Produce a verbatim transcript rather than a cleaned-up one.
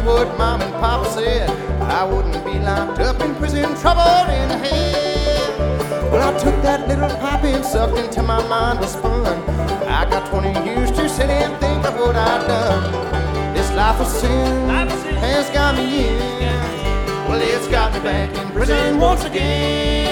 what Mom and Papa said. I wouldn't be locked up in prison, trouble in hell. Well, I took that little pipe and sucked into my mind a spun. I got twenty years to sit and think of what I've done. This life of sin has got me in. Well, it's got me back in prison once again.